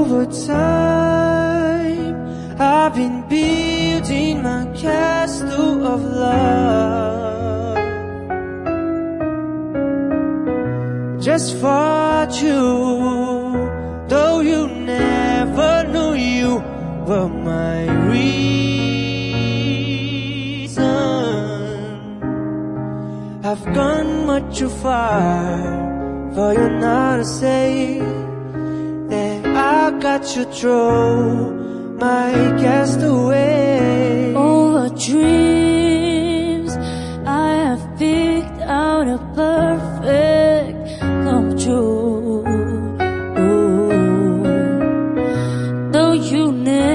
Over time, I've been building my castle of love just for you, though you never knew you were my reason. I've gone much too far for you now to say that I got to throw my cast away. Over dreams, I have picked out a perfect come true. Though you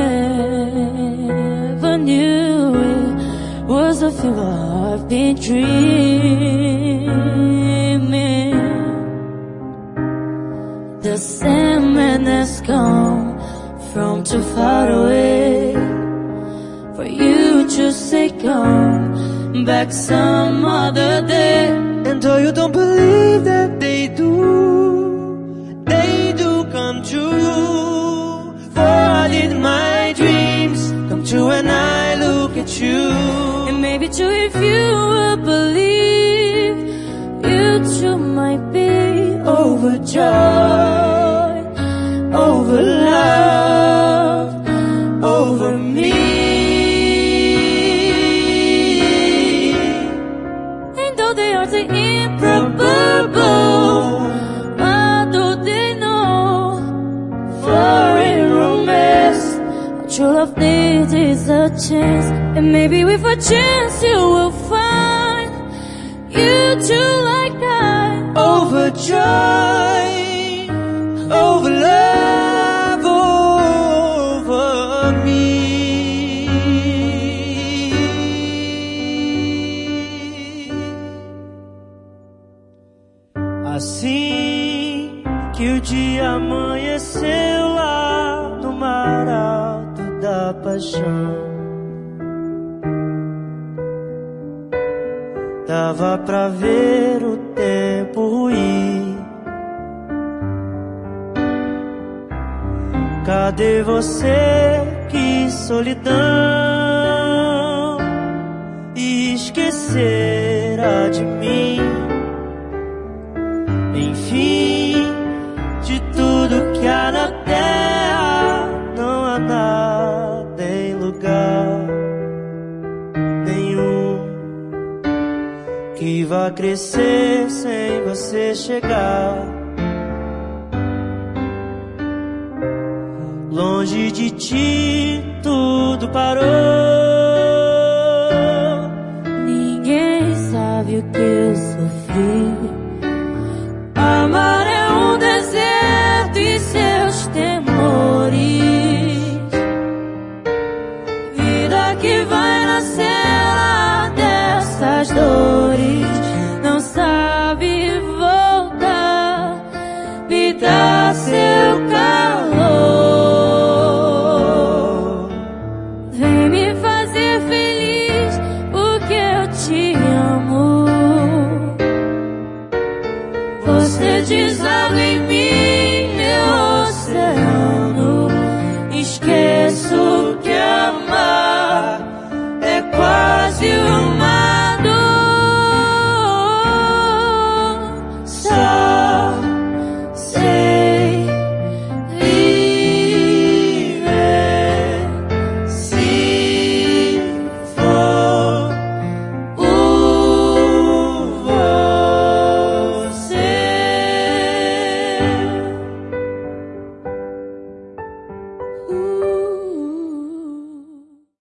never knew it was a fever I've been dreaming. The Sandman has come from too far away for you to say come back some other day. And though you don't believe that they do come true. For I did my dreams come true when I look at you. And maybe too, if you will believe, you too might be overjoyed over love, over me. And though they are the improbable, what do they know? Foreign romance, true love needs is a chance. And maybe with a chance you will find you too like I. Overjoyed over love, over me. Assim que o dia amanheceu lá no mar alto da paixão, dava pra ver o tempo ruir. Cadê você? Que solidão, e esquecerá de mim. Enfim, de tudo que há na terra, não há nada em lugar nenhum que vá crescer sem você chegar. Longe de ti tudo parou. Ninguém sabe o que eu sofri. Amar é um deserto e seus temores. Vida que vai nascer lá dessas dores. Não sabe voltar, me dá seu calor. Vem me fazer